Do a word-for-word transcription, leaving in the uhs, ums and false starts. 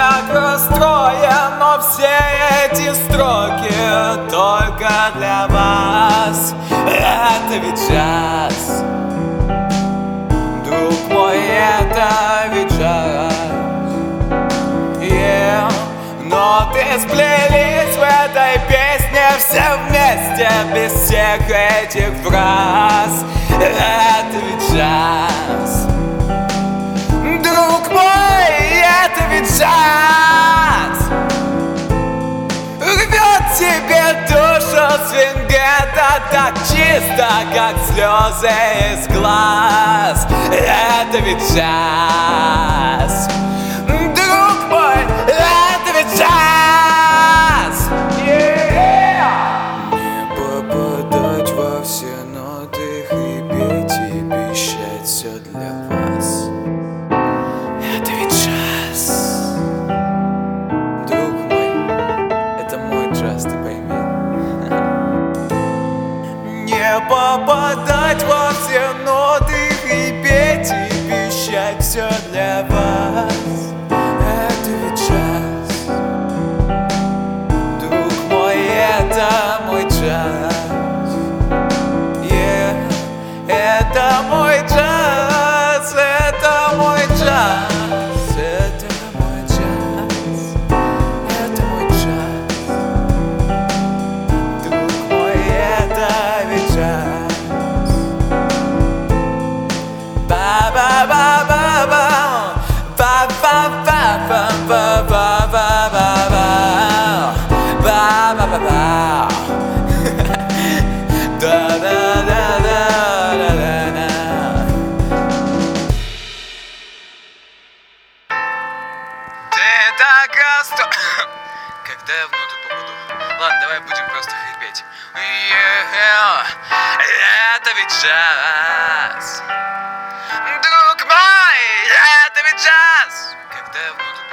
так расстроен, но все эти строки только для вас. Это ведь джаз, друг мой, это ведь джаз. Yeah. Но ты сплелись в этой песне все вместе, без всех этих фраз. Это ведь джаз, друг мой, это ведь джаз. Рвет тебе душу свингета так чисто, как слезы из глаз. Это ведь джаз, друг мой, это ведь джаз. Yeah. Не попадать во все ноты, хрипеть и пищать, все для вас. Это ведь джаз, друг мой, это мой джаз, ты пойми. Не попадать во все ноты, хрипеть и пищать, все для вас. Это ведь джаз, друг мой, это мой джаз. Yeah. Это мой джаз, это мой джаз, это мой джаз, это мой джаз. Друг мой, это ведь джаз. Ба-ба-ба-ба-ба, ба-ба-ба-ба-ба-ба-ба-ба, ба-ба-ба-ба. Да-да-да-да-да-да-да. Ты так расстро... Когда я внутрь попаду? Ладно, давай будем просто хрипеть. Yeah. Это ведь джаз, друг мой, это ведь джаз. Когда я внутрь